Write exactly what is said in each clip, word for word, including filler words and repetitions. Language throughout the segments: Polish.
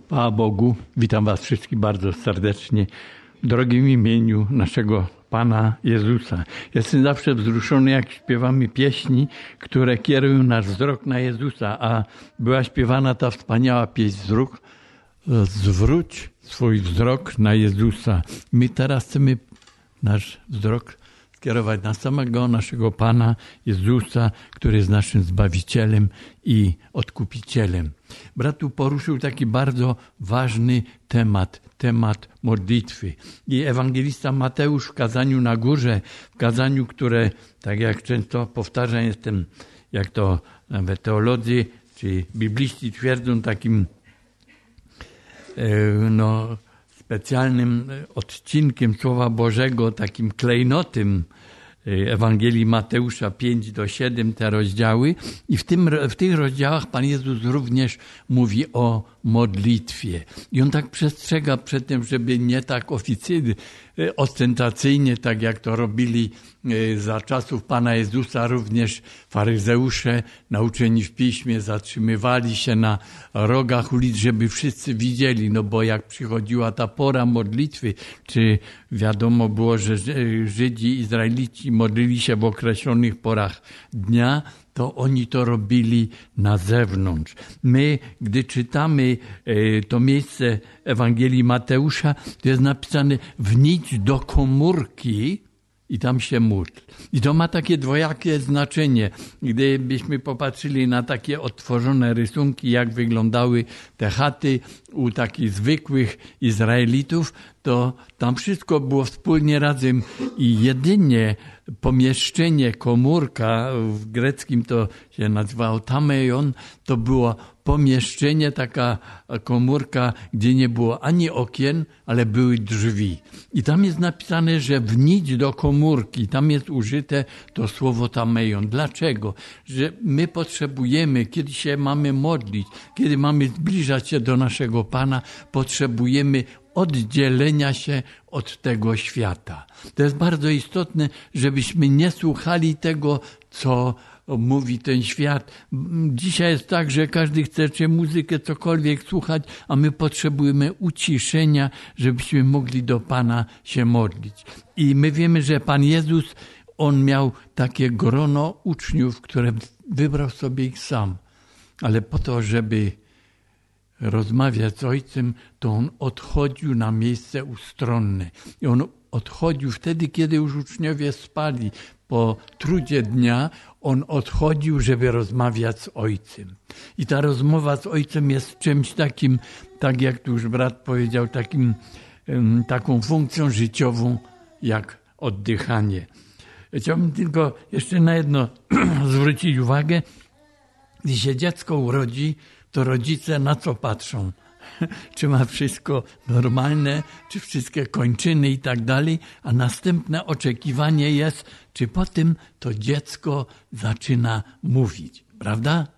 Chwała Bogu, witam was wszystkich bardzo serdecznie w drogim imieniu naszego Pana Jezusa. Jestem zawsze wzruszony, jak śpiewamy pieśni, które kierują nasz wzrok na Jezusa, a była śpiewana ta wspaniała pieśń wzrok, zwróć swój wzrok na Jezusa. My teraz chcemy nasz wzrok skierować na samego naszego Pana Jezusa, który jest naszym Zbawicielem i Odkupicielem. Brat tu poruszył taki bardzo ważny temat, temat modlitwy. I ewangelista Mateusz w kazaniu na górze, w kazaniu, które, tak jak często powtarzam, jestem, jak to nawet teolodzy czy bibliści twierdzą, takim no, specjalnym odcinkiem Słowa Bożego, takim klejnotem Ewangelii Mateusza pięć do siedem, te rozdziały. I w, tym, w tych rozdziałach Pan Jezus również mówi o modlitwie. I On tak przestrzega przed tym, żeby nie tak oficjalnie, ostentacyjnie, tak jak to robili za czasów Pana Jezusa, również faryzeusze nauczeni w piśmie zatrzymywali się na rogach ulic, żeby wszyscy widzieli, no bo jak przychodziła ta pora modlitwy, czy wiadomo było, że Żydzi, Izraelici modlili się w określonych porach dnia, to oni to robili na zewnątrz. My, gdy czytamy to miejsce Ewangelii Mateusza, to jest napisane: wnijdź do komórki i tam się módl. I to ma takie dwojakie znaczenie. Gdybyśmy popatrzyli na takie odtworzone rysunki, jak wyglądały te chaty u takich zwykłych Izraelitów, to tam wszystko było wspólnie razem i jedynie pomieszczenie, komórka, w greckim to się nazywało tameion, to było pomieszczenie, taka komórka, gdzie nie było ani okien, ale były drzwi. I tam jest napisane, że wnijdź do komórki. Tam jest użyte to słowo tameion. Dlaczego? Że my potrzebujemy, kiedy się mamy modlić, kiedy mamy zbliżać się do naszego Pana, potrzebujemy oddzielenia się od tego świata. To jest bardzo istotne, żebyśmy nie słuchali tego, co mówi ten świat. Dzisiaj jest tak, że każdy chce czy muzykę, cokolwiek słuchać, a my potrzebujemy uciszenia, żebyśmy mogli do Pana się modlić. I my wiemy, że Pan Jezus, On miał takie grono uczniów, które wybrał sobie ich sam. Ale po to, żeby rozmawiać z Ojcem, to On odchodził na miejsce ustronne. I On odchodził wtedy, kiedy już uczniowie spali. Po trudzie dnia On odchodził, żeby rozmawiać z Ojcem. I ta rozmowa z Ojcem jest czymś takim, tak jak tu już brat powiedział, takim, taką funkcją życiową, jak oddychanie. Chciałbym tylko jeszcze na jedno zwrócić uwagę. Gdy się dziecko urodzi, to rodzice na co patrzą? Czy ma wszystko normalne, czy wszystkie kończyny i tak dalej, a następne oczekiwanie jest, czy po tym to dziecko zaczyna mówić, prawda?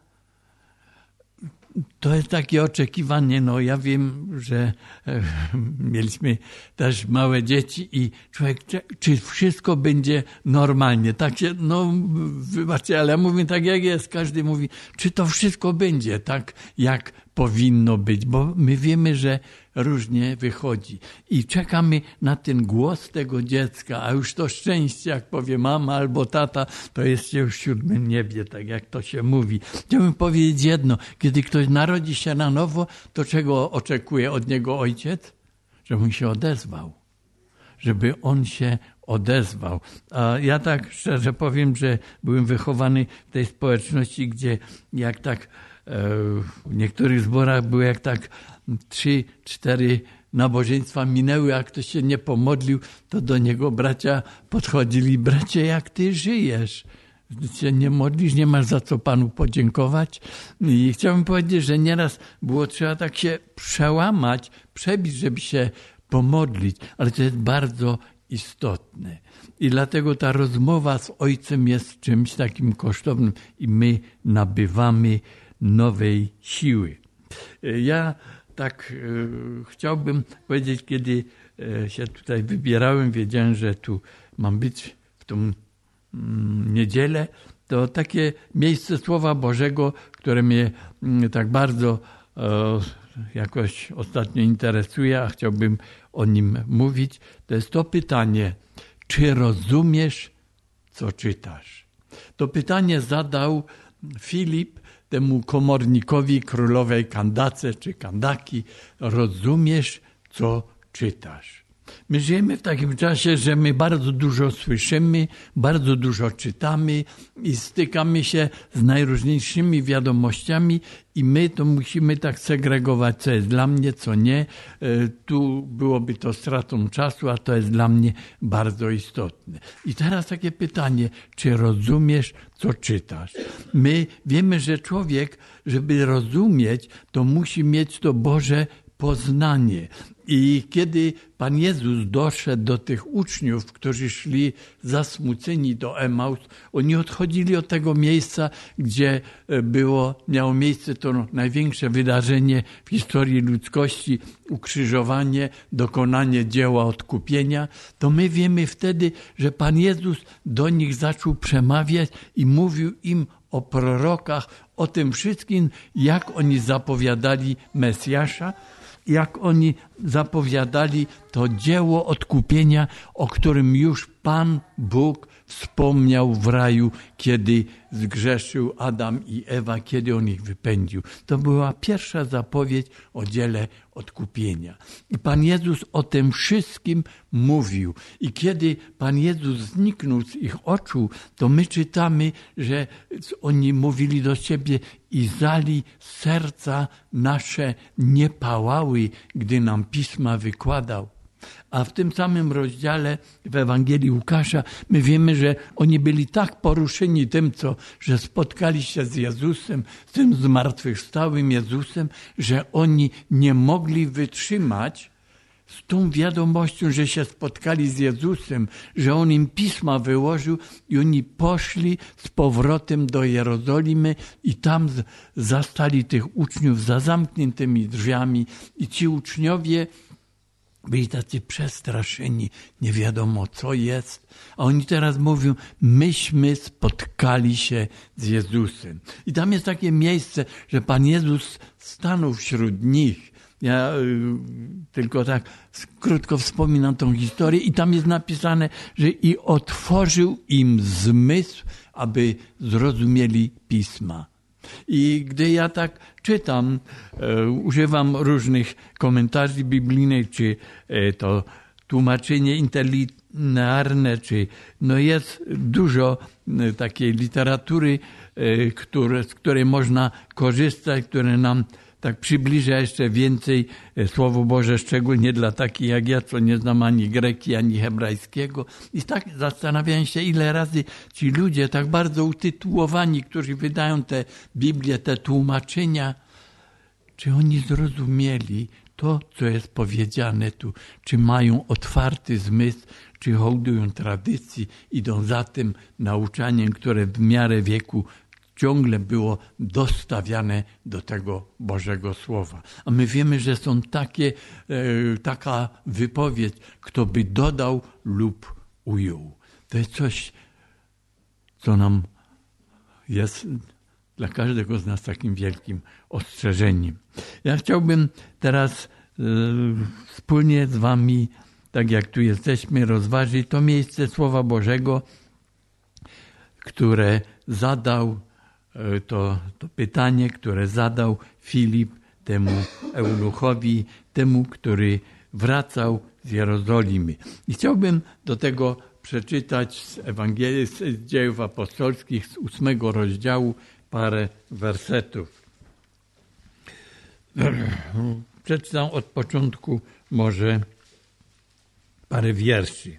To jest takie oczekiwanie, no ja wiem, że e, mieliśmy też małe dzieci i człowiek, czy, czy wszystko będzie normalnie, tak się, no wybaczcie, ale ja mówię tak jak jest, każdy mówi, czy to wszystko będzie tak, jak powinno być, bo my wiemy, że różnie wychodzi i czekamy na ten głos tego dziecka, a już to szczęście, jak powie mama albo tata, to jest już w siódmym niebie, tak jak to się mówi. Chciałbym powiedzieć jedno, kiedy ktoś narodzi się na nowo, to czego oczekuje od niego ojciec? Żeby on się odezwał, żeby on się odezwał. A ja tak szczerze powiem, że byłem wychowany w tej społeczności, gdzie jak tak w niektórych zborach były jak tak trzy, cztery nabożeństwa minęły, a ktoś się nie pomodlił, to do niego bracia podchodzili: bracie, jak ty żyjesz? Ty się nie modlisz, nie masz za co Panu podziękować? I chciałbym powiedzieć, że nieraz było trzeba tak się przełamać, przebić, żeby się pomodlić, ale to jest bardzo istotne. I dlatego ta rozmowa z Ojcem jest czymś takim kosztownym i my nabywamy nowej siły. Ja tak e, chciałbym powiedzieć, kiedy e, się tutaj wybierałem, wiedziałem, że tu mam być w tą mm, niedzielę, to takie miejsce Słowa Bożego, które mnie mm, tak bardzo e, jakoś ostatnio interesuje, a chciałbym o nim mówić, to jest to pytanie, czy rozumiesz, co czytasz? To pytanie zadał Filip temu komornikowi królowej Kandace czy Kandaki. Rozumiesz, co czytasz? My żyjemy w takim czasie, że my bardzo dużo słyszymy, bardzo dużo czytamy i stykamy się z najróżniejszymi wiadomościami i my to musimy tak segregować, co jest dla mnie, co nie. Tu byłoby to stratą czasu, a to jest dla mnie bardzo istotne. I teraz takie pytanie, czy rozumiesz, co czytasz? My wiemy, że człowiek, żeby rozumieć, to musi mieć to Boże poznanie. I kiedy Pan Jezus doszedł do tych uczniów, którzy szli zasmuceni do Emaus, oni odchodzili od tego miejsca, gdzie było, miało miejsce to największe wydarzenie w historii ludzkości, ukrzyżowanie, dokonanie dzieła odkupienia, to my wiemy wtedy, że Pan Jezus do nich zaczął przemawiać i mówił im o prorokach, o tym wszystkim, jak oni zapowiadali Mesjasza, jak oni zapowiadali to dzieło odkupienia, o którym już Pan Bóg wspomniał w raju, kiedy zgrzeszył Adam i Ewa, kiedy on ich wypędził. To była pierwsza zapowiedź o dziele odkupienia. I Pan Jezus o tym wszystkim mówił. I kiedy Pan Jezus zniknął z ich oczu, to my czytamy, że oni mówili do siebie i zali serca nasze nie pałały, gdy nam pisma wykładał. A w tym samym rozdziale w Ewangelii Łukasza my wiemy, że oni byli tak poruszeni tym, co, że spotkali się z Jezusem, z tym zmartwychwstałym Jezusem, że oni nie mogli wytrzymać z tą wiadomością, że się spotkali z Jezusem, że On im pisma wyłożył i oni poszli z powrotem do Jerozolimy i tam zastali tych uczniów za zamkniętymi drzwiami i ci uczniowie byli tacy przestraszeni, nie wiadomo co jest. A oni teraz mówią, myśmy spotkali się z Jezusem. I tam jest takie miejsce, że Pan Jezus stanął wśród nich. Ja y, tylko tak krótko wspominam tą historię i tam jest napisane, że i otworzył im zmysł, aby zrozumieli Pisma. I gdy ja tak czytam, e, używam różnych komentarzy biblijnych, czy e, to tłumaczenie interlinearne, czy no jest dużo e, takiej literatury, e, które, z której można korzystać, które nam tak przybliża jeszcze więcej Słowo Boże, szczególnie dla takich jak ja, co nie znam ani greki, ani hebrajskiego. I tak zastanawiam się, ile razy ci ludzie tak bardzo utytułowani, którzy wydają te Biblię, te tłumaczenia, czy oni zrozumieli to, co jest powiedziane tu, czy mają otwarty zmysł, czy hołdują tradycji, idą za tym nauczaniem, które w miarę wieku ciągle było dostawiane do tego Bożego Słowa. A my wiemy, że są takie, e, taka wypowiedź, kto by dodał lub ujął. To jest coś, co nam jest dla każdego z nas takim wielkim ostrzeżeniem. Ja chciałbym teraz e, wspólnie z wami, tak jak tu jesteśmy, rozważyć to miejsce Słowa Bożego, które zadał To, to pytanie, które zadał Filip temu eunuchowi, temu, który wracał z Jerozolimy. I chciałbym do tego przeczytać z Ewangelii, z Dziejów Apostolskich, z ósmego rozdziału, parę wersetów. Przeczytam od początku może parę wierszy.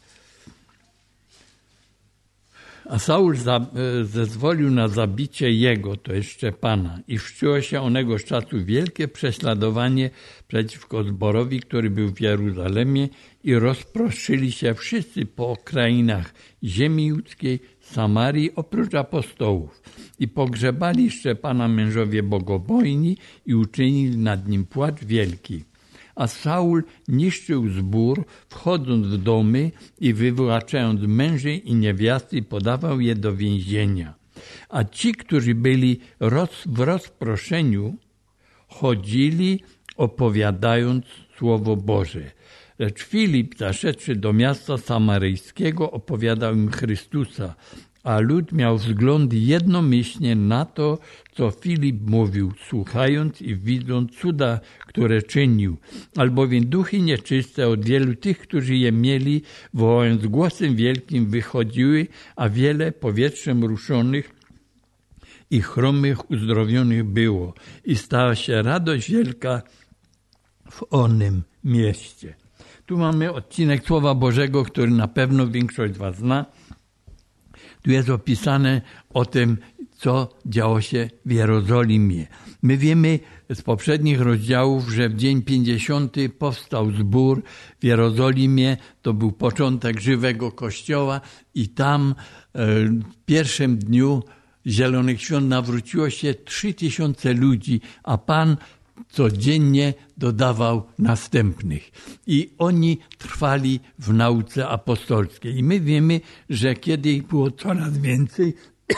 A Saul zezwolił na zabicie jego, to jest Szczepana, i wszczęło się onego czasu wielkie prześladowanie przeciwko zborowi, który był w Jeruzalemie, i rozproszyli się wszyscy po krainach ziemi judzkiej, Samarii, oprócz apostołów. I pogrzebali Szczepana mężowie bogobojni i uczynili nad nim płacz wielki. A Saul niszczył zbór, wchodząc w domy i wywłaczając męży i niewiasty, podawał je do więzienia. A ci, którzy byli roz, w rozproszeniu, chodzili, opowiadając Słowo Boże. Lecz Filip, zaszedłszy do miasta samaryjskiego, opowiadał im Chrystusa, a lud miał wzgląd jednomyślnie na to, co Filip mówił, słuchając i widząc cuda, które czynił. Albowiem duchy nieczyste od wielu tych, którzy je mieli, wołając głosem wielkim, wychodziły, a wiele powietrzem ruszonych i chromych uzdrowionych było. I stała się radość wielka w onym mieście. Tu mamy odcinek Słowa Bożego, który na pewno większość z was zna. Tu jest opisane o tym, co działo się w Jerozolimie. My wiemy z poprzednich rozdziałów, że w dzień pięćdziesiąty powstał zbór w Jerozolimie. To był początek żywego kościoła i tam w pierwszym dniu Zielonych Świąt nawróciło się trzy tysiące ludzi, a Pan codziennie dodawał następnych. I oni trwali w nauce apostolskiej. I my wiemy, że kiedy ich było coraz więcej,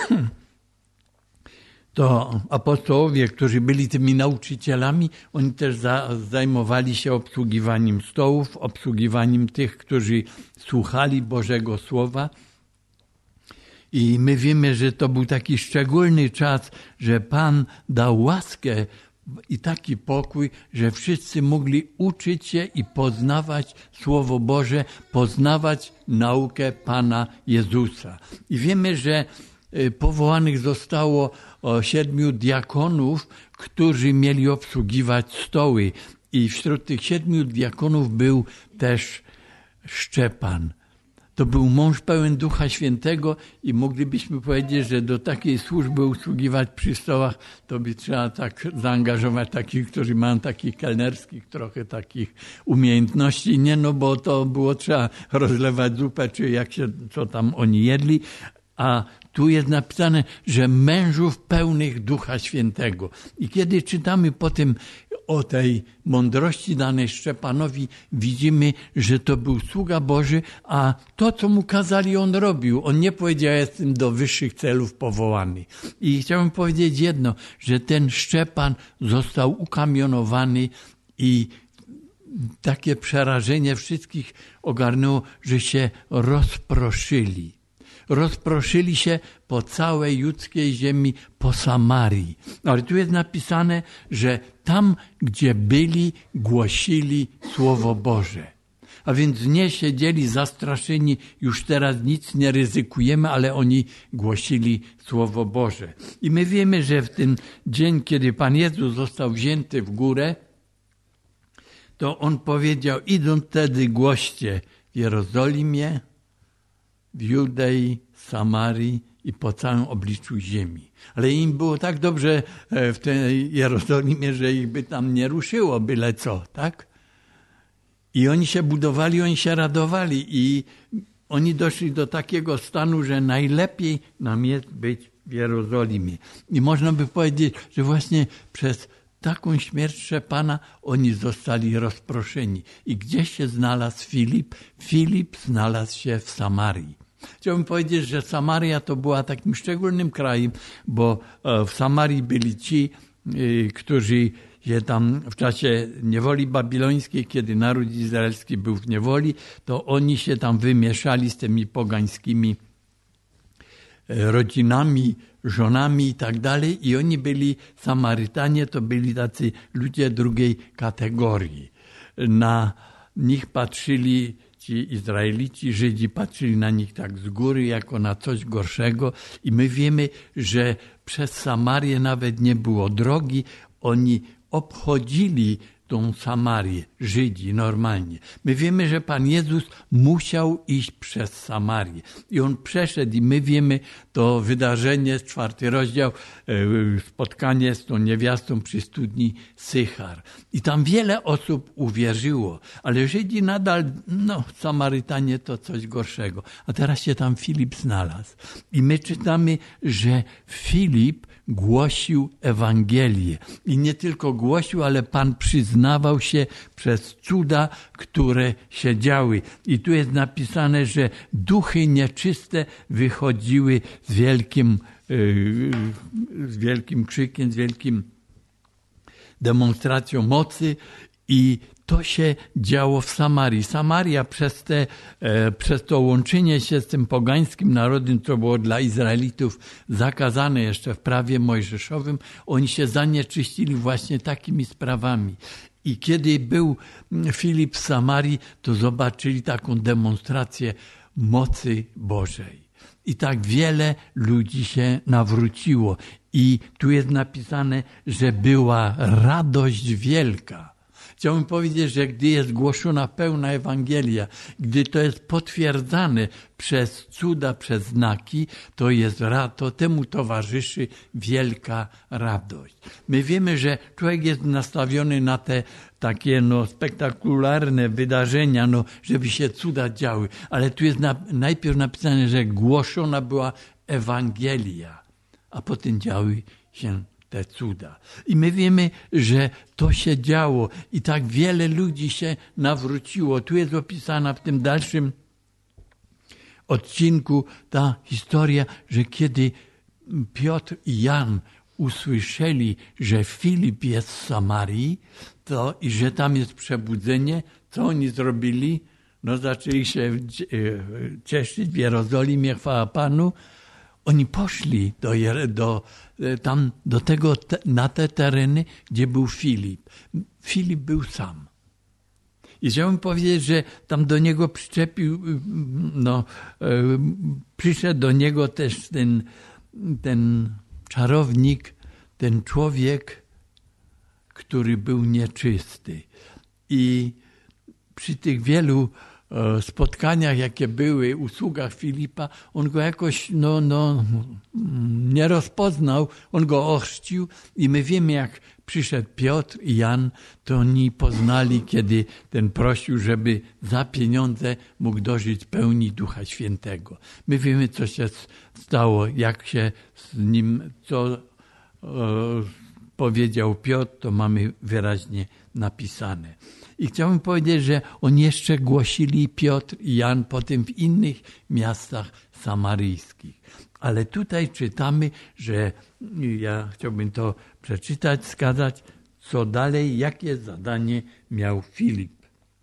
to apostołowie, którzy byli tymi nauczycielami, oni też za, zajmowali się obsługiwaniem stołów, obsługiwaniem tych, którzy słuchali Bożego Słowa. I my wiemy, że to był taki szczególny czas, że Pan dał łaskę i taki pokój, że wszyscy mogli uczyć się i poznawać Słowo Boże, poznawać naukę Pana Jezusa. I wiemy, że powołanych zostało siedmiu diakonów, którzy mieli obsługiwać stoły. I wśród tych siedmiu diakonów był też Szczepan. To był mąż pełen Ducha Świętego i moglibyśmy powiedzieć, że do takiej służby usługiwać przy stołach, to by trzeba tak zaangażować takich, którzy mają takich kelnerskich trochę takich umiejętności. Nie, no bo to było trzeba rozlewać zupę, czy jak się, co tam oni jedli. A tu jest napisane, że mężów pełnych Ducha Świętego. I kiedy czytamy potem o tej mądrości danej Szczepanowi, widzimy, że to był sługa Boży, a to, co mu kazali, on robił. On nie powiedział, jestem do wyższych celów powołany. I chciałbym powiedzieć jedno, że ten Szczepan został ukamionowany i takie przerażenie wszystkich ogarnęło, że się rozproszyli. Rozproszyli się po całej judzkiej ziemi, po Samarii. Ale tu jest napisane, że tam, gdzie byli, głosili Słowo Boże. A więc nie siedzieli zastraszeni, już teraz nic nie ryzykujemy, ale oni głosili Słowo Boże. I my wiemy, że w ten dzień, kiedy Pan Jezus został wzięty w górę, to On powiedział, idąc wtedy głoście w Jerozolimie, w Judei, Samarii i po całym obliczu ziemi. Ale im było tak dobrze w tej Jerozolimie, że ich by tam nie ruszyło byle co, tak? I oni się budowali, oni się radowali i oni doszli do takiego stanu, że najlepiej nam jest być w Jerozolimie. I można by powiedzieć, że właśnie przez taką śmierć Szczepana oni zostali rozproszeni. I gdzie się znalazł Filip? Filip znalazł się w Samarii. Chciałbym powiedzieć, że Samaria to była takim szczególnym krajem, bo w Samarii byli ci, którzy się tam w czasie niewoli babilońskiej, kiedy naród izraelski był w niewoli, to oni się tam wymieszali z tymi pogańskimi rodzinami, żonami i tak dalej. I oni byli, Samarytanie to byli tacy ludzie drugiej kategorii. Na nich patrzyli ci Izraelici, Żydzi patrzyli na nich tak z góry, jako na coś gorszego. I my wiemy, że przez Samarię nawet nie było drogi. Oni obchodzili tą Samarię, Żydzi normalnie. My wiemy, że Pan Jezus musiał iść przez Samarię. I On przeszedł i my wiemy to wydarzenie, czwarty rozdział, spotkanie z tą niewiastą przy studni Sychar. I tam wiele osób uwierzyło, ale Żydzi nadal, no Samarytanie to coś gorszego. A teraz się tam Filip znalazł. I my czytamy, że Filip głosił Ewangelię. I nie tylko głosił, ale Pan przyznawał się przez cuda, które się działy. I tu jest napisane, że duchy nieczyste wychodziły z wielkim, z wielkim krzykiem, z wielkim demonstracją mocy i to się działo w Samarii. Samaria przez, te, e, przez to łączenie się z tym pogańskim narodem, co było dla Izraelitów zakazane jeszcze w prawie mojżeszowym, oni się zanieczyścili właśnie takimi sprawami. I kiedy był Filip w Samarii, to zobaczyli taką demonstrację mocy Bożej. I tak wiele ludzi się nawróciło. I tu jest napisane, że była radość wielka. Chciałbym powiedzieć, że gdy jest głoszona pełna Ewangelia, gdy to jest potwierdzane przez cuda, przez znaki, to jest to temu towarzyszy wielka radość. My wiemy, że człowiek jest nastawiony na te takie no, spektakularne wydarzenia, no, żeby się cuda działy, ale tu jest na, najpierw napisane, że głoszona była Ewangelia, a potem działy się te cuda. I my wiemy, że to się działo i tak wiele ludzi się nawróciło. Tu jest opisana w tym dalszym odcinku ta historia, że kiedy Piotr i Jan usłyszeli, że Filip jest w Samarii to, i że tam jest przebudzenie, co oni zrobili? No zaczęli się cieszyć w Jerozolimie, chwała Panu. Oni poszli do, do, tam, do tego, na te tereny, gdzie był Filip. Filip był sam. I chciałbym powiedzieć, że tam do niego przyczepił, no, przyszedł do niego też ten, ten czarownik, ten człowiek, który był nieczysty. I przy tych wielu spotkaniach, jakie były, usługach Filipa, on go jakoś no, no, nie rozpoznał, on go ochrzcił i my wiemy, jak przyszedł Piotr i Jan, to oni poznali, kiedy ten prosił, żeby za pieniądze mógł dożyć pełni Ducha Świętego. My wiemy, co się stało, jak się z nim, co e, powiedział Piotr, to mamy wyraźnie napisane. I chciałbym powiedzieć, że oni jeszcze głosili, Piotr i Jan, potem w innych miastach samaryjskich. Ale tutaj czytamy, że ja chciałbym to przeczytać, wskazać, co dalej, jakie zadanie miał Filip.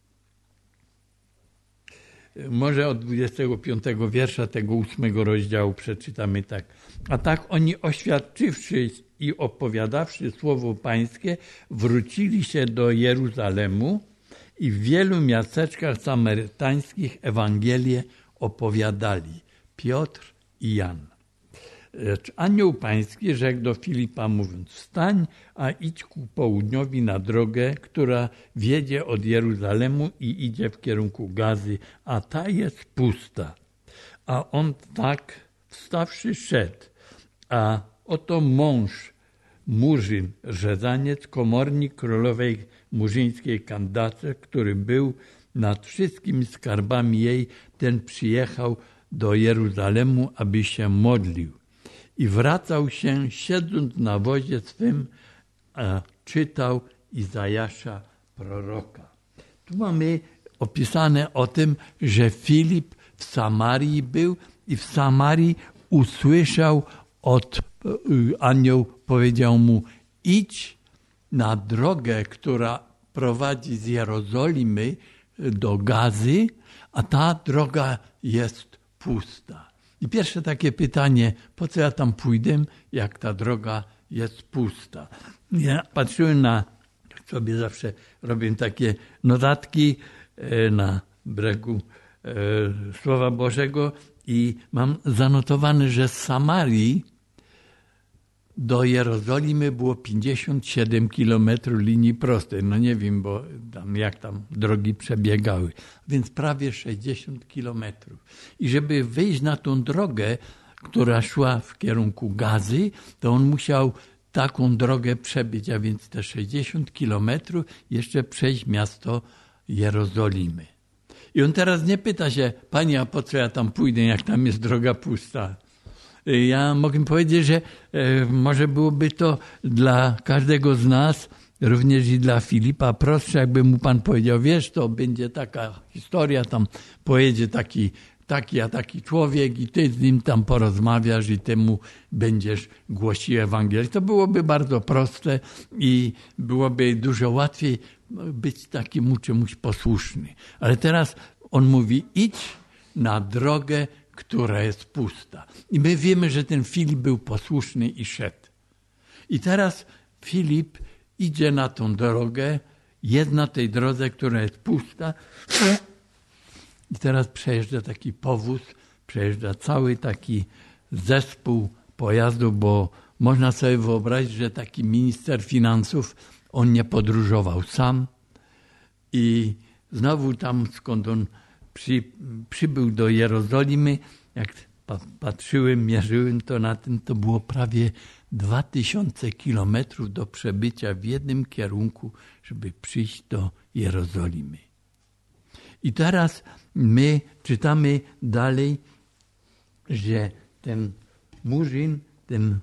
Może od dwudziestego piątego wiersza tego ósmego rozdziału przeczytamy tak. A tak oni, oświadczywszy i opowiadawszy słowo pańskie, wrócili się do Jeruzalemu i w wielu miasteczkach samarytańskich Ewangelię opowiadali. Piotr i Jan. Lecz anioł pański rzekł do Filipa, mówiąc, wstań, a idź ku południowi na drogę, która wiedzie od Jeruzalemu i idzie w kierunku Gazy, a ta jest pusta. A on tak, wstawszy, szedł, a oto mąż, murzyn, rzezaniec, komornik królowej murzyńskiej Kandace, który był nad wszystkimi skarbami jej, ten przyjechał do Jeruzalemu, aby się modlił. I wracał się, siedząc na wozie swym, a czytał Izajasza proroka. Tu mamy opisane o tym, że Filip w Samarii był i w Samarii usłyszał od anioł, powiedział mu, idź na drogę, która prowadzi z Jerozolimy do Gazy, a ta droga jest pusta. I pierwsze takie pytanie, po co ja tam pójdę, jak ta droga jest pusta? Ja patrzyłem na, sobie zawsze robię takie notatki na brzegu Słowa Bożego i mam zanotowane, że z Samarii do Jerozolimy było pięćdziesiąt siedem kilometrów linii prostej. No nie wiem, bo tam, jak tam drogi przebiegały. Więc prawie sześćdziesiąt kilometrów. I żeby wyjść na tą drogę, która szła w kierunku Gazy, to on musiał taką drogę przebyć, a więc te sześćdziesiąt kilometrów jeszcze przejść miasto Jerozolimy. I on teraz nie pyta się, panie, a po co ja tam pójdę, jak tam jest droga pusta? Ja mogę powiedzieć, że e, może byłoby to dla każdego z nas, również i dla Filipa, prostsze, jakby mu Pan powiedział, wiesz, to będzie taka historia, tam pojedzie taki taki a taki człowiek i ty z nim tam porozmawiasz i ty mu będziesz głosił Ewangelię. To byłoby bardzo proste i byłoby dużo łatwiej być takiemu czemuś posłuszny. Ale teraz on mówi, idź na drogę, która jest pusta. I my wiemy, że ten Filip był posłuszny i szedł. I teraz Filip idzie na tą drogę, jest na tej drodze, która jest pusta. I teraz przejeżdża taki powóz, przejeżdża cały taki zespół pojazdów, bo można sobie wyobrazić, że taki minister finansów, on nie podróżował sam. I znowu tam, skąd on przy, przybył do Jerozolimy, jak patrzyłem, mierzyłem to na tym, to było prawie dwa tysiące kilometrów do przebycia w jednym kierunku, żeby przyjść do Jerozolimy. I teraz my czytamy dalej, że ten murzyn, ten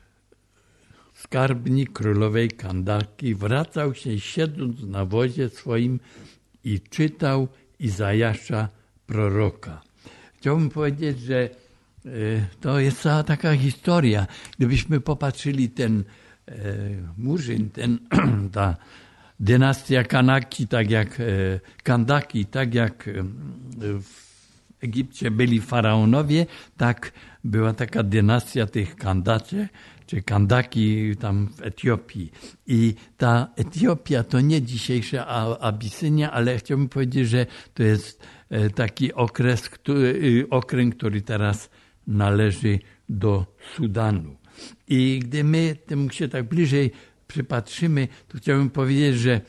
skarbnik królowej Kandaki wracał się siedząc na wozie swoim i czytał Izajasza proroka. Chciałbym powiedzieć, że to jest cała taka historia. Gdybyśmy popatrzyli ten murzyn, ten, ta dynastia Kanaki, tak jak Kandaki, tak jak w Egipcie byli faraonowie, tak była taka dynastia tych Kandacze, czy Kandaki tam w Etiopii. I ta Etiopia to nie dzisiejsza Abisynia, ale chciałbym powiedzieć, że to jest taki okres, który, okręg, który teraz należy do Sudanu. I gdy my temu się tak bliżej przypatrzymy, to chciałbym powiedzieć, że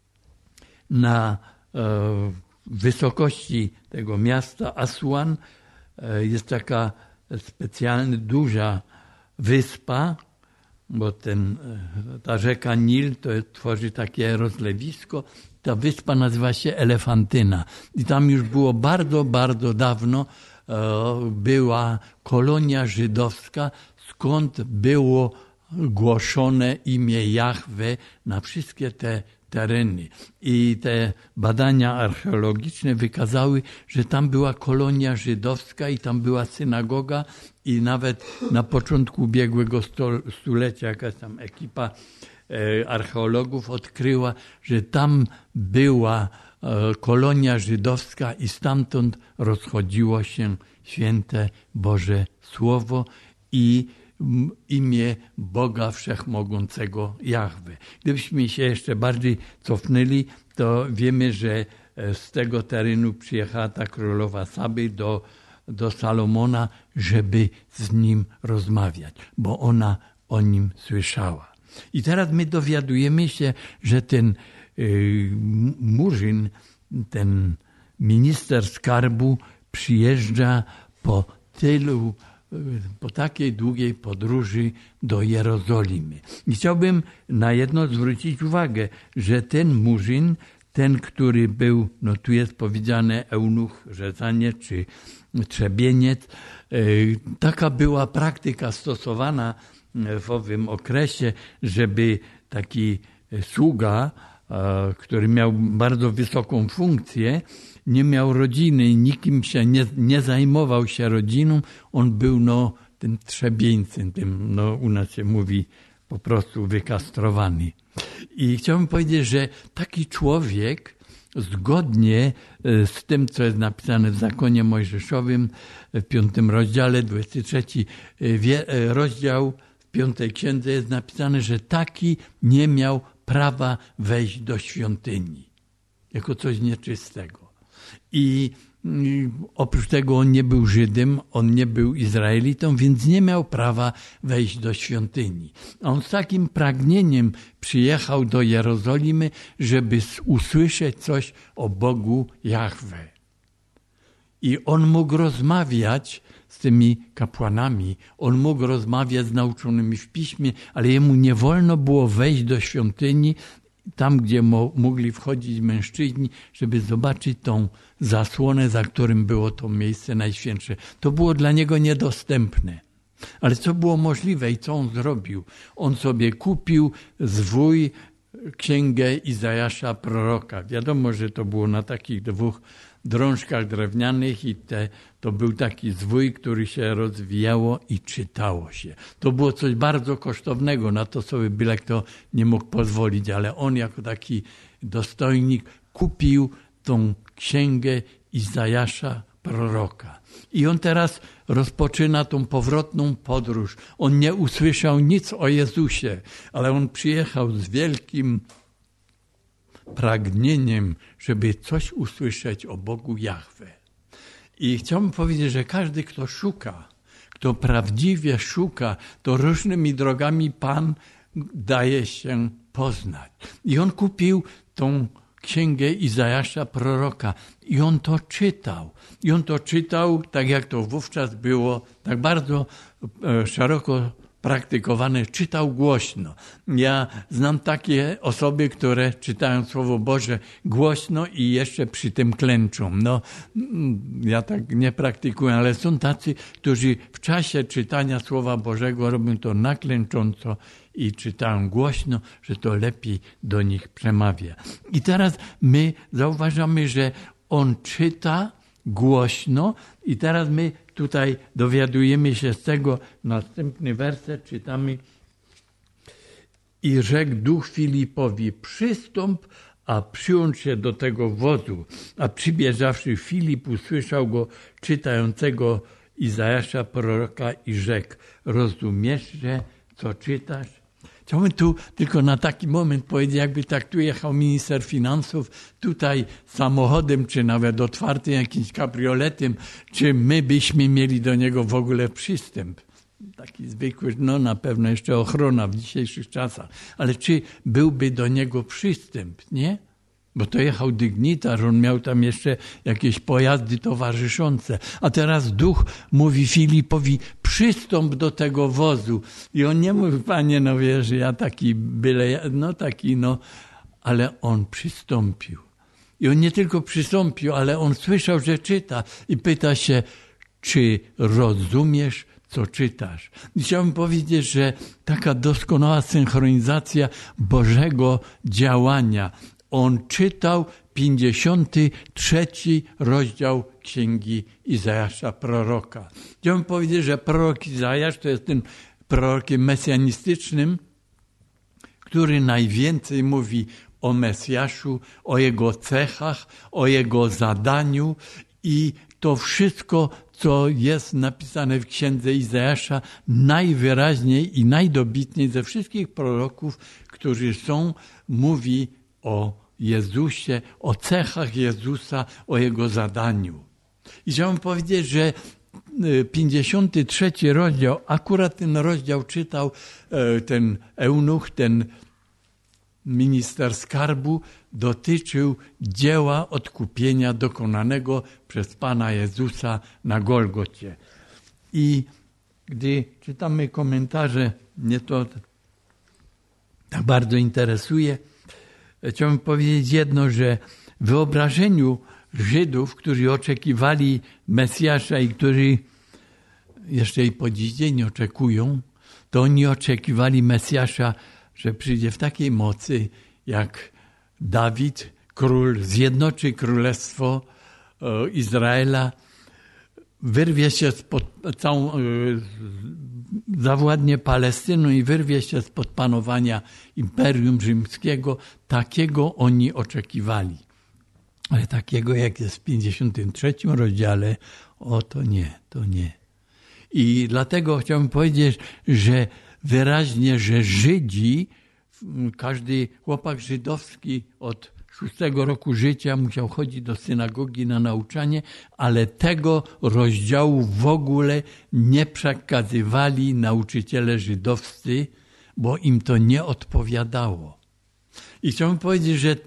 na e, wysokości tego miasta Aswan e, jest taka specjalna, duża wyspa, bo ten, ta rzeka Nil to tworzy takie rozlewisko. Ta wyspa nazywa się Elefantyna. I tam już było bardzo, bardzo dawno e, była kolonia żydowska, skąd było głoszone imię Jahwe na wszystkie te tereny. I te badania archeologiczne wykazały, że tam była kolonia żydowska i tam była synagoga i nawet na początku ubiegłego stulecia jakaś tam ekipa e, archeologów odkryła, że tam była e, kolonia żydowska i stamtąd rozchodziło się święte Boże Słowo i imię Boga Wszechmogącego Jahwe. Gdybyśmy się jeszcze bardziej cofnęli, to wiemy, że z tego terenu przyjechała ta królowa Saby do, do Salomona, żeby z nim rozmawiać, bo ona o nim słyszała. I teraz my dowiadujemy się, że ten y, murzyn, ten minister skarbu przyjeżdża po tylu po takiej długiej podróży do Jerozolimy. I chciałbym na jedno zwrócić uwagę, że ten murzyn, ten, który był, no tu jest powiedziane eunuch, rzezaniec czy trzebieniec, taka była praktyka stosowana w owym okresie, żeby taki sługa, który miał bardzo wysoką funkcję, nie miał rodziny i nikim się nie, nie zajmował się rodziną, on był no, tym trzebieńcem, tym, no, u nas się mówi po prostu wykastrowany. I chciałbym powiedzieć, że taki człowiek zgodnie z tym, co jest napisane w Zakonie Mojżeszowym w piątym rozdziale, dwudziesty trzeci rozdział w piątej księdze jest napisane, że taki nie miał prawa wejść do świątyni jako coś nieczystego. I oprócz tego on nie był Żydem, on nie był Izraelitą, więc nie miał prawa wejść do świątyni. On z takim pragnieniem przyjechał do Jerozolimy, żeby usłyszeć coś o Bogu Jahwe. I on mógł rozmawiać z tymi kapłanami, on mógł rozmawiać z nauczonymi w piśmie, ale jemu nie wolno było wejść do świątyni, tam gdzie mo- mogli wchodzić mężczyźni, żeby zobaczyć tą zasłonę, za którym było to miejsce najświętsze. To było dla niego niedostępne. Ale co było możliwe i co on zrobił? On sobie kupił zwój księgę Izajasza proroka. Wiadomo, że to było na takich dwóch drążkach drewnianych i te, to był taki zwój, który się rozwijało i czytało się. To było coś bardzo kosztownego, na to sobie byle kto nie mógł pozwolić, ale on jako taki dostojnik kupił tą księgę Izajasza proroka. I on teraz rozpoczyna tą powrotną podróż. On nie usłyszał nic o Jezusie, ale on przyjechał z wielkim pragnieniem, żeby coś usłyszeć o Bogu Jahwe. I chciałbym powiedzieć, że każdy, kto szuka, kto prawdziwie szuka, to różnymi drogami Pan daje się poznać. I on kupił tą księgę Izajasza proroka i on to czytał. I on to czytał, tak jak to wówczas było, tak bardzo e, szeroko praktykowane, czytał głośno. Ja znam takie osoby, które czytają Słowo Boże głośno i jeszcze przy tym klęczą. No, ja tak nie praktykuję, ale są tacy, którzy w czasie czytania Słowa Bożego robią to naklęcząco i czytają głośno, że to lepiej do nich przemawia. I teraz my zauważamy, że on czyta głośno i teraz my tutaj dowiadujemy się z tego, następny werset czytamy: i rzekł Duch Filipowi, przystąp, a przyłącz się do tego wozu. A przybieżawszy Filip usłyszał go czytającego Izajasza proroka i rzekł: rozumiesz, że co czytasz? Chciałbym tu tylko na taki moment powiedzieć, jakby tak tu jechał minister finansów, tutaj samochodem, czy nawet otwartym jakimś kabrioletem, czy my byśmy mieli do niego w ogóle przystęp. Taki zwykły, no na pewno jeszcze ochrona w dzisiejszych czasach, ale czy byłby do niego przystęp, nie? Bo to jechał dygnitarz, on miał tam jeszcze jakieś pojazdy towarzyszące. A teraz Duch mówi Filipowi, przystąp do tego wozu. I on nie mówi, panie, no wiesz, ja taki byle, no taki, no, ale on przystąpił. I on nie tylko przystąpił, ale on słyszał, że czyta i pyta się, czy rozumiesz, co czytasz. I chciałbym powiedzieć, że taka doskonała synchronizacja Bożego działania. On czytał pięćdziesiąty trzeci rozdział Księgi Izajasza proroka. Chciałbym powiedzieć, że prorok Izajasz to jest tym prorokiem mesjanistycznym, który najwięcej mówi o Mesjaszu, o jego cechach, o jego zadaniu i to wszystko, co jest napisane w Księdze Izajasza, najwyraźniej i najdobitniej ze wszystkich proroków, którzy są, mówi o Jezusie, o cechach Jezusa, o Jego zadaniu. I chciałbym powiedzieć, że pięćdziesiąty trzeci rozdział, akurat ten rozdział czytał ten eunuch, ten minister skarbu, dotyczył dzieła odkupienia dokonanego przez Pana Jezusa na Golgocie. I gdy czytamy komentarze, mnie to tak bardzo interesuje, chciałbym powiedzieć jedno, że w wyobrażeniu Żydów, którzy oczekiwali Mesjasza i którzy jeszcze i po dziś dzień oczekują, to oni oczekiwali Mesjasza, że przyjdzie w takiej mocy jak Dawid, król, zjednoczy królestwo Izraela, wyrwie się spod całą, zawładnie Palestyną i wyrwie się spod panowania Imperium Rzymskiego. Takiego oni oczekiwali. Ale takiego, jak jest w pięćdziesiątym trzecim rozdziale, o to nie, to nie. I dlatego chciałbym powiedzieć, że wyraźnie, że Żydzi, każdy chłopak żydowski od szóstego roku życia musiał chodzić do synagogi na nauczanie, ale tego rozdziału w ogóle nie przekazywali nauczyciele żydowscy, bo im to nie odpowiadało. I chciałbym powiedzieć, że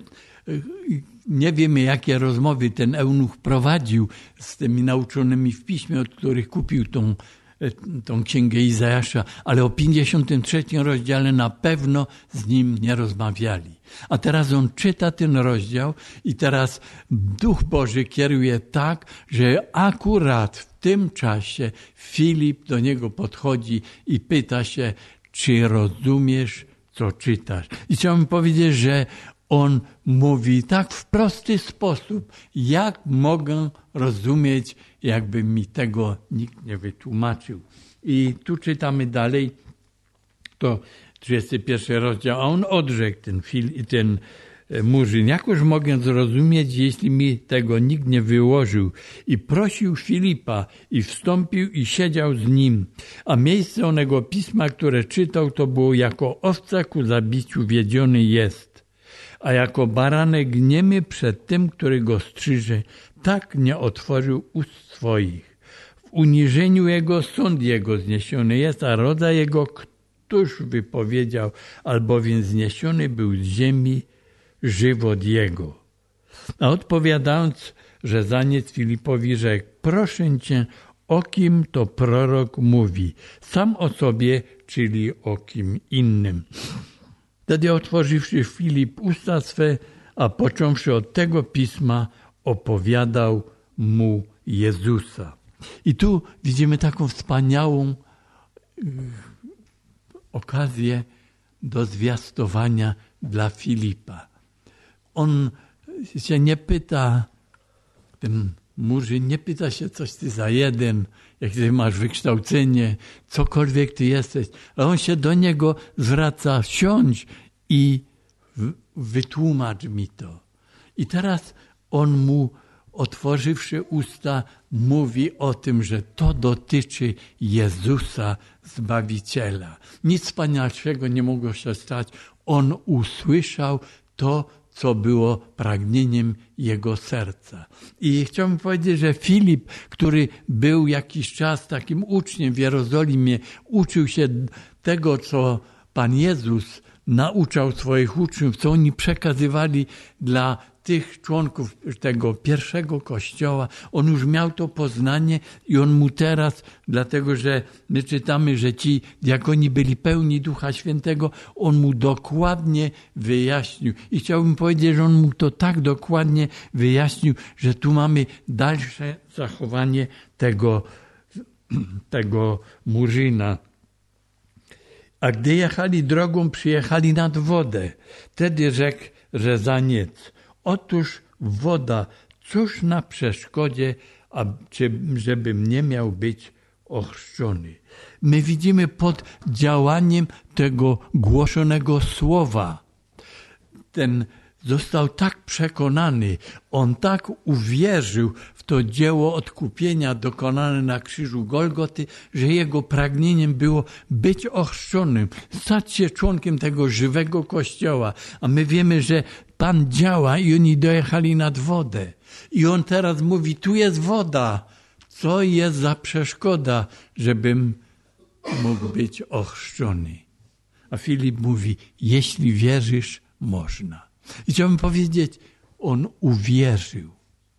nie wiemy, jakie rozmowy ten eunuch prowadził z tymi nauczonymi w piśmie, od których kupił tą, tą księgę Izajasza, ale o pięćdziesiątym trzecim rozdziale na pewno z nim nie rozmawiali. A teraz on czyta ten rozdział i teraz Duch Boży kieruje tak, że akurat w tym czasie Filip do niego podchodzi i pyta się, czy rozumiesz, co czytasz. I chciałbym powiedzieć, że on mówi tak w prosty sposób, jak mogę rozumieć, jakby mi tego nikt nie wytłumaczył. I tu czytamy dalej, to trzydziesty pierwszy rozdział, a on odrzekł, ten, ten Murzyn, jakoż mogę zrozumieć, jeśli mi tego nikt nie wyłożył. I prosił Filipa i wstąpił i siedział z nim. A miejsce onego pisma, które czytał, to było jako owca ku zabiciu wiedziony jest. A jako baranek niemy przed tym, który go strzyże, tak nie otworzył ust swoich. W uniżeniu jego sąd jego zniesiony jest, a rodzaj jego któż wypowiedział, albowiem zniesiony był z ziemi żywot jego. A odpowiadając, że zaniec Filipowi rzekł, proszę cię, o kim to prorok mówi, sam o sobie, czyli o kim innym. Wtedy otworzywszy Filip usta swe, a począwszy od tego pisma, opowiadał mu Jezusa. I tu widzimy taką wspaniałą okazję do zwiastowania dla Filipa. On się nie pyta, ten Murzyn nie pyta się, coś ty za jeden, jak ty masz wykształcenie, cokolwiek ty jesteś. Ale on się do niego zwraca, siądź i wytłumacz mi to. I teraz on mu, otworzywszy usta, mówi o tym, że to dotyczy Jezusa Zbawiciela. Nic wspanialszego nie mogło się stać. On usłyszał to, co było pragnieniem jego serca. I chciałbym powiedzieć, że Filip, który był jakiś czas takim uczniem w Jerozolimie, uczył się tego, co Pan Jezus nauczał swoich uczniów, co oni przekazywali dla tych członków tego pierwszego kościoła. On już miał to poznanie i on mu teraz, dlatego że my czytamy, że ci diakoni byli pełni Ducha Świętego, on mu dokładnie wyjaśnił. I chciałbym powiedzieć, że on mu to tak dokładnie wyjaśnił, że tu mamy dalsze zachowanie tego, tego Murzyna. A gdy jechali drogą, przyjechali nad wodę. Wtedy rzekł Rezaniec, otóż woda, cóż na przeszkodzie, a czy, żebym nie miał być ochrzczony. My widzimy pod działaniem tego głoszonego słowa. Ten został tak przekonany, on tak uwierzył w to dzieło odkupienia dokonane na krzyżu Golgoty, że jego pragnieniem było być ochrzczonym, stać się członkiem tego żywego Kościoła. A my wiemy, że Pan działa i oni dojechali nad wodę. I on teraz mówi, tu jest woda. Co jest za przeszkoda, żebym mógł być ochrzczony? A Filip mówi, jeśli wierzysz, można. I chciałbym powiedzieć, on uwierzył.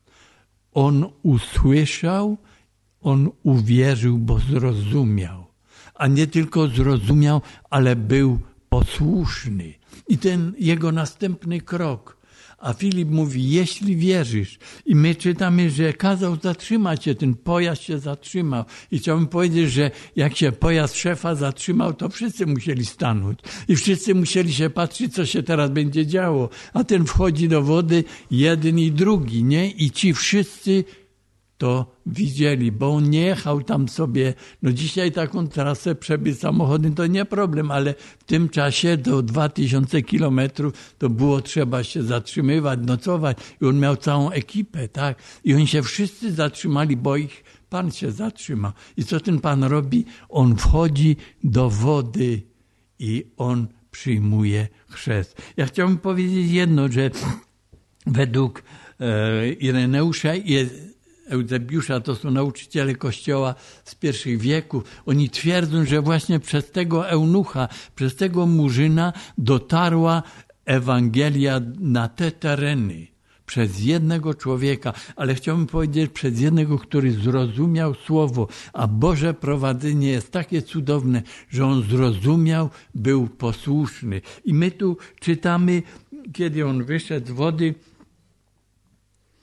On usłyszał, on uwierzył, bo zrozumiał. A nie tylko zrozumiał, ale był posłuszny. I ten jego następny krok. A Filip mówi, jeśli wierzysz. I my czytamy, że kazał zatrzymać się, ten pojazd się zatrzymał. I chciałbym powiedzieć, że jak się pojazd szefa zatrzymał, to wszyscy musieli stanąć. I wszyscy musieli się patrzeć, co się teraz będzie działo. A ten wchodzi do wody, jeden i drugi, nie? I ci wszyscy to widzieli, bo on nie jechał tam sobie, no dzisiaj taką trasę przebyć samochodem to nie problem, ale w tym czasie do dwa tysiące kilometrów to było trzeba się zatrzymywać, nocować i on miał całą ekipę, tak? I oni się wszyscy zatrzymali, bo ich Pan się zatrzymał. I co ten Pan robi? On wchodzi do wody i on przyjmuje chrzest. Ja chciałbym powiedzieć jedno, że według e, Ireneusza jest Eusebiusza, to są nauczyciele Kościoła z pierwszych wieków. Oni twierdzą, że właśnie przez tego eunucha, przez tego Murzyna dotarła Ewangelia na te tereny. Przez jednego człowieka, ale chciałbym powiedzieć, przez jednego, który zrozumiał Słowo, a Boże prowadzenie jest takie cudowne, że on zrozumiał, był posłuszny. I my tu czytamy, kiedy on wyszedł z wody,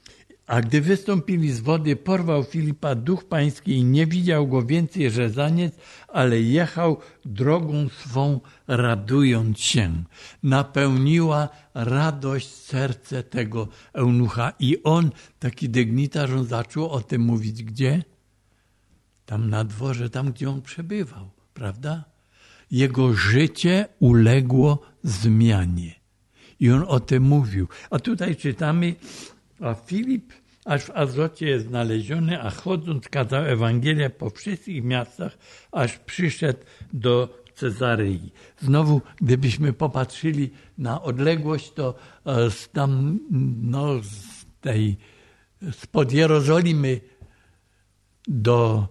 A gdy wystąpili z wody, porwał Filipa duch pański i nie widział go więcej rzezaniec, ale jechał drogą swą, radując się. Napełniła radość serce tego eunucha. I on, taki dygnitarz, on zaczął o tym mówić gdzie? Tam na dworze, tam gdzie on przebywał, prawda? Jego życie uległo zmianie. I on o tym mówił. A tutaj czytamy, a Filip aż w Azocie jest znaleziony, a chodząc kazał Ewangelię po wszystkich miastach, aż przyszedł do Cezaryi. Znowu, gdybyśmy popatrzyli na odległość, to z tam, no, z tej, spod Jerozolimy do,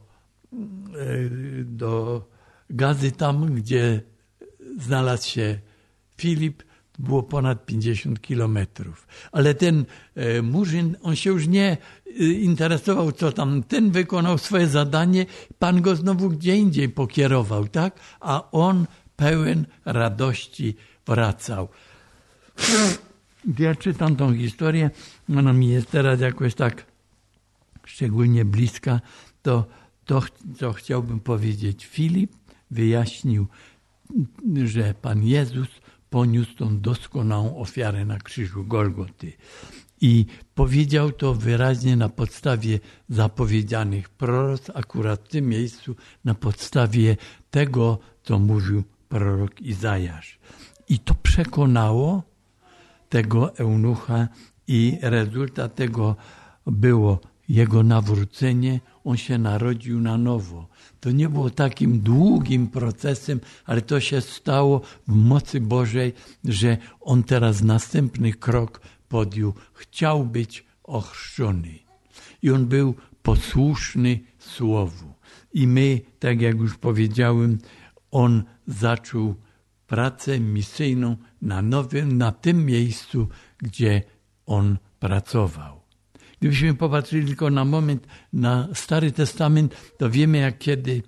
do Gazy, tam gdzie znalazł się Filip, było ponad pięćdziesiąt kilometrów. Ale ten e, Murzyn, on się już nie e, interesował, co tam. Ten wykonał swoje zadanie, Pan go znowu gdzie indziej pokierował, tak? A on pełen radości wracał. Ja czytam tą historię, ona mi jest teraz jakoś tak szczególnie bliska, to, to co chciałbym powiedzieć. Filip wyjaśnił, że Pan Jezus poniósł tą doskonałą ofiarę na krzyżu Golgoty. I powiedział to wyraźnie na podstawie zapowiedzianych proroc, akurat w tym miejscu na podstawie tego, co mówił prorok Izajasz. I to przekonało tego eunucha i rezultat tego było jego nawrócenie. On się narodził na nowo. To nie było takim długim procesem, ale to się stało w mocy Bożej, że on teraz następny krok podjął. Chciał być ochrzczony. I on był posłuszny Słowu. I my, tak jak już powiedziałem, on zaczął pracę misyjną na nowym, na tym miejscu, gdzie on pracował. Gdybyśmy popatrzyli tylko na moment na Stary Testament, to wiemy, jak kiedy,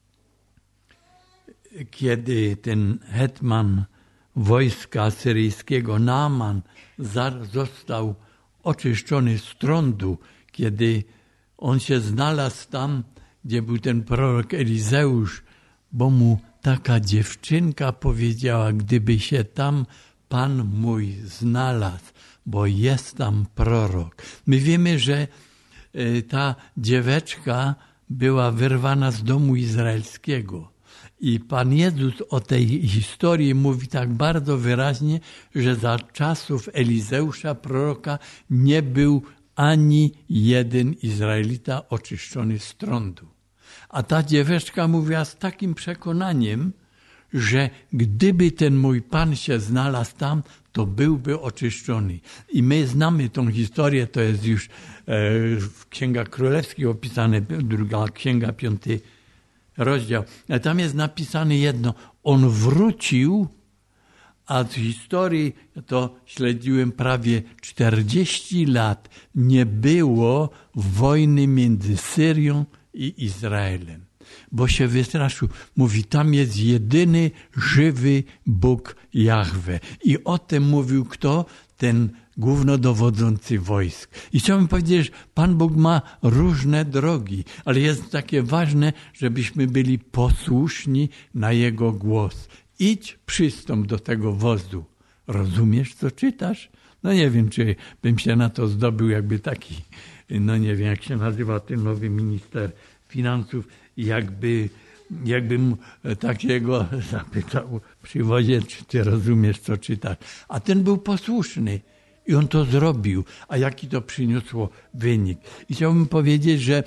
kiedy ten hetman wojska asyryjskiego Naaman został oczyszczony z trądu, kiedy on się znalazł tam, gdzie był ten prorok Elizeusz, bo mu taka dziewczynka powiedziała, gdyby się tam Pan mój znalazł, bo jest tam prorok. My wiemy, że ta dzieweczka była wyrwana z domu izraelskiego. I Pan Jezus o tej historii mówi tak bardzo wyraźnie, że za czasów Elizeusza, proroka, nie był ani jeden Izraelita oczyszczony z trądu. A ta dzieweczka mówiła z takim przekonaniem, że gdyby ten mój Pan się znalazł tam, to byłby oczyszczony. I my znamy tą historię, to jest już w Księgach Królewskich opisane, druga księga, piąty rozdział. A tam jest napisane jedno, on wrócił, a z historii to śledziłem prawie czterdzieści lat. Nie było wojny między Syrią i Izraelem. Bo się wystraszył. Mówi, tam jest jedyny żywy Bóg Jahwe. I o tym mówił kto? Ten głównodowodzący wojsk. I chciałbym powiedzieć, że Pan Bóg ma różne drogi, ale jest takie ważne, żebyśmy byli posłuszni na Jego głos. Idź, przystąp do tego wozu. Rozumiesz, co czytasz? No nie wiem, czy bym się na to zdobył, jakby taki, no nie wiem, jak się nazywa ten nowy minister finansów, jakby, jakbym takiego zapytał przy wozie, czy ty rozumiesz, co czytasz. A ten był posłuszny i on to zrobił. A jaki to przyniosło wynik? I chciałbym powiedzieć, że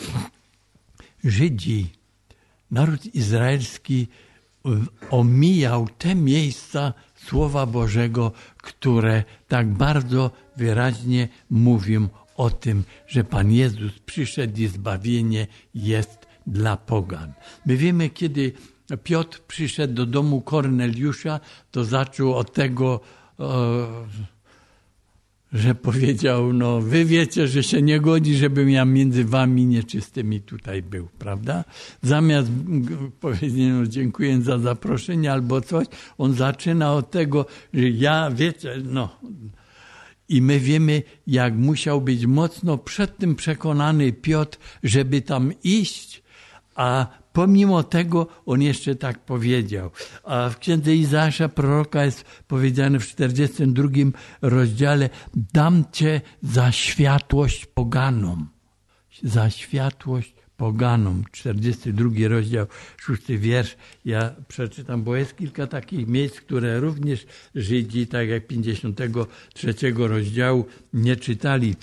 Żydzi, naród izraelski omijał te miejsca Słowa Bożego, które tak bardzo wyraźnie mówią o tym, że Pan Jezus przyszedł i zbawienie jest dla pogan. My wiemy, kiedy Piotr przyszedł do domu Korneliusza, to zaczął od tego, o, że powiedział, no wy wiecie, że się nie godzi, żebym ja między wami nieczystymi tutaj był, prawda? Zamiast powiedzieć, no dziękuję za zaproszenie albo coś, on zaczyna od tego, że ja, wiecie, no I my wiemy, jak musiał być mocno przed tym przekonany Piotr, żeby tam iść, a pomimo tego on jeszcze tak powiedział. A w księdze Izajasza proroka jest powiedziane w czterdziestym drugim rozdziale: dam cię za światłość poganom. Za światłość poganom. czterdziesty drugi rozdział, szósty wiersz. Ja przeczytam, bo jest kilka takich miejsc, które również Żydzi, tak jak pięćdziesiątego trzeciego rozdziału, nie czytali.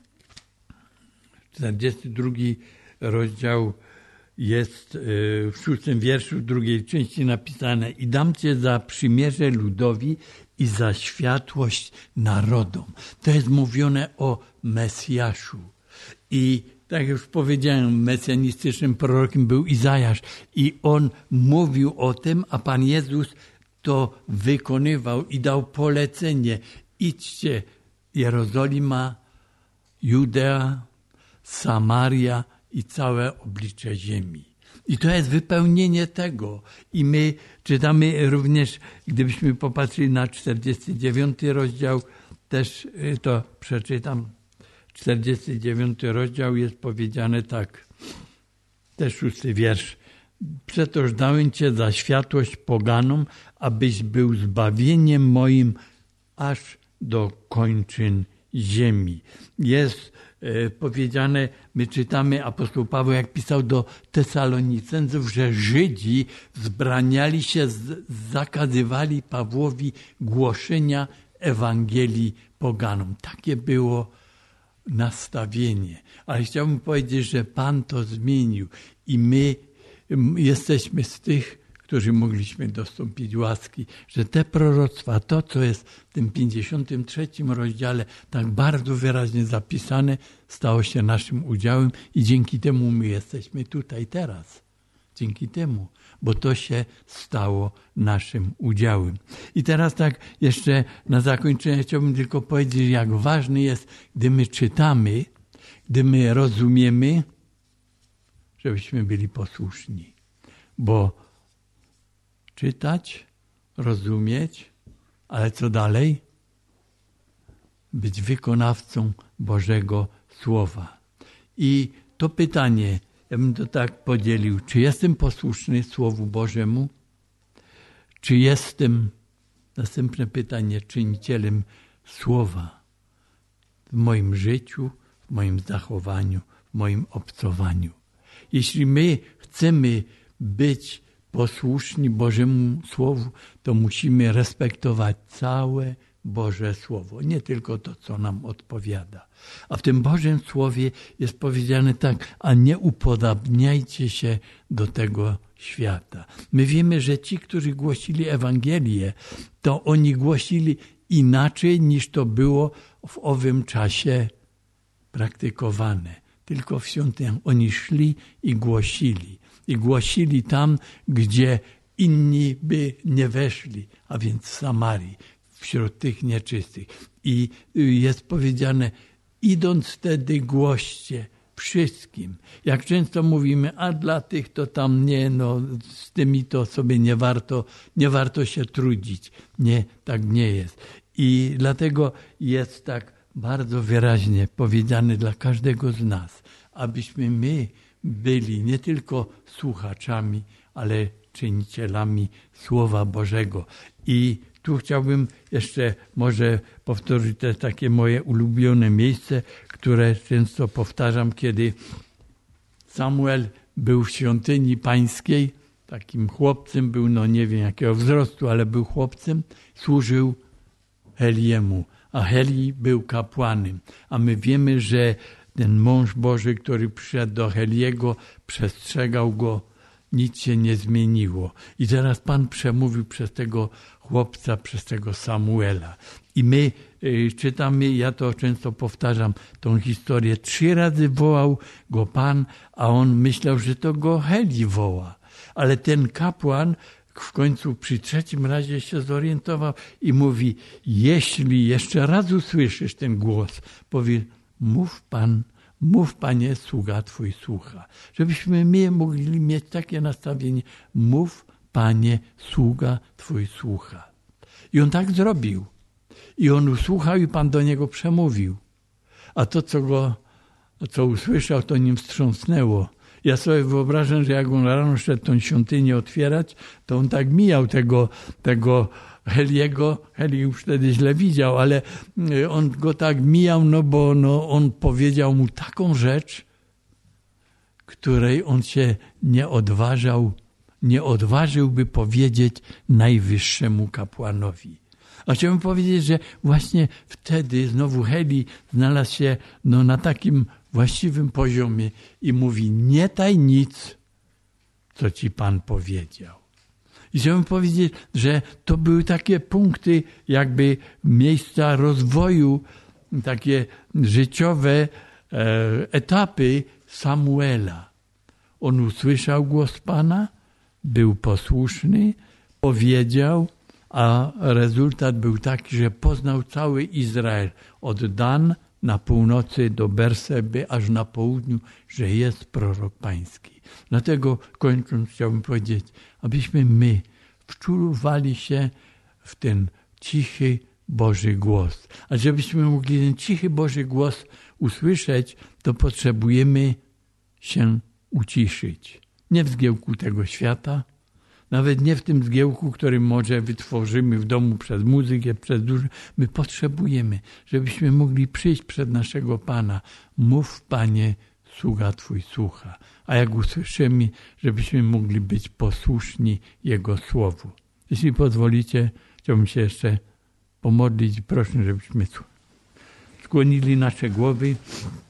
czterdziesty drugi rozdział jest w szóstym wierszu w drugiej części napisane: i dam cię za przymierze ludowi i za światłość narodom. To jest mówione o Mesjaszu. I tak jak już powiedziałem, mesjanistycznym prorokiem był Izajasz i on mówił o tym, a Pan Jezus to wykonywał i dał polecenie: idźcie Jerozolima, Judea, Samaria i całe oblicze ziemi. I to jest wypełnienie tego. I my czytamy również, gdybyśmy popatrzyli na czterdziesty dziewiąty rozdział, też to przeczytam. czterdziesty dziewiąty rozdział jest powiedziane tak, też szósty wiersz. Przetoż dałem cię za światłość poganom, abyś był zbawieniem moim aż do kończyn ziemi. Jest e, powiedziane, my czytamy, apostoł Paweł jak pisał do Tesalonicenów, że Żydzi wzbraniali się, z, zakazywali Pawłowi głoszenia Ewangelii poganom. Takie było nastawienie. Ale chciałbym powiedzieć, że Pan to zmienił i my jesteśmy z tych, którzy mogliśmy dostąpić łaski, że te proroctwa, to co jest w tym pięćdziesiątym trzecim rozdziale tak bardzo wyraźnie zapisane, stało się naszym udziałem i dzięki temu my jesteśmy tutaj teraz. Dzięki temu, bo to się stało naszym udziałem. I teraz tak jeszcze na zakończenie chciałbym tylko powiedzieć, jak ważne jest, gdy my czytamy, gdy my rozumiemy, żebyśmy byli posłuszni. Bo czytać, rozumieć, ale co dalej? Być wykonawcą Bożego Słowa. I to pytanie, ja bym to tak podzielił, czy jestem posłuszny Słowu Bożemu? Czy jestem, następne pytanie, czynicielem Słowa w moim życiu, w moim zachowaniu, w moim obcowaniu? Jeśli my chcemy być posłuszni Bożemu Słowu, to musimy respektować całe Boże Słowo, nie tylko to, co nam odpowiada. A w tym Bożym Słowie jest powiedziane tak: a nie upodabniajcie się do tego świata. My wiemy, że ci, którzy głosili Ewangelię, to oni głosili inaczej, niż to było w owym czasie praktykowane. Tylko w świątyniach oni szli i głosili. I głosili tam, gdzie inni by nie weszli, a więc w Samarii, wśród tych nieczystych. I jest powiedziane: idąc wtedy głoście wszystkim. Jak często mówimy, a dla tych to tam nie, no z tymi to sobie nie warto, nie warto się trudzić. Nie, tak nie jest. I dlatego jest tak bardzo wyraźnie powiedziane dla każdego z nas, abyśmy my byli nie tylko słuchaczami, ale czynicielami Słowa Bożego. I tu chciałbym jeszcze może powtórzyć te takie moje ulubione miejsce, które często powtarzam, kiedy Samuel był w świątyni pańskiej, takim chłopcem był, no nie wiem jakiego wzrostu, ale był chłopcem, służył Eliemu, a Eli był kapłanem. A my wiemy, że ten mąż Boży, który przyszedł do Eliego, przestrzegał go, nic się nie zmieniło. I teraz Pan przemówił przez tego chłopca, przez tego Samuela. I my y, czytamy, ja to często powtarzam, tą historię. Trzy razy wołał go Pan, a on myślał, że to go Eli woła. Ale ten kapłan w końcu przy trzecim razie się zorientował i mówi: jeśli jeszcze raz usłyszysz ten głos, powie: mów Pan, mów Panie, sługa Twój słucha. Żebyśmy my mogli mieć takie nastawienie: mów Panie, sługa Twój słucha. I on tak zrobił. I on usłuchał i Pan do niego przemówił. A to, co go, co usłyszał, to nim wstrząsnęło. Ja sobie wyobrażam, że jak on rano szedł tą świątynię otwierać, to on tak mijał tego, tego Heliego. Heli już wtedy źle widział, ale on go tak mijał, no bo no, on powiedział mu taką rzecz, której on się nie odważał, nie odważyłby powiedzieć najwyższemu kapłanowi. A chciałbym powiedzieć, że właśnie wtedy znowu Heli znalazł się no, na takim właściwym poziomie i mówi: nie taj nic, co ci Pan powiedział. I chciałbym powiedzieć, że to były takie punkty, jakby miejsca rozwoju, takie życiowe e, etapy Samuela. On usłyszał głos Pana, był posłuszny, powiedział, a rezultat był taki, że poznał cały Izrael od Dan na północy do Berseby, aż na południu, że jest prorok pański. Dlatego kończąc chciałbym powiedzieć, abyśmy my wczuwali się w ten cichy Boży głos. A żebyśmy mogli ten cichy Boży głos usłyszeć, to potrzebujemy się uciszyć. Nie w zgiełku tego świata, nawet nie w tym zgiełku, który może wytworzymy w domu przez muzykę, przez dużo. My potrzebujemy, żebyśmy mogli przyjść przed naszego Pana. Mów, Panie, sługa Twój słucha. A jak usłyszymy, żebyśmy mogli być posłuszni Jego Słowu. Jeśli pozwolicie, chciałbym się jeszcze pomodlić i proszę, żebyśmy skłonili nasze głowy.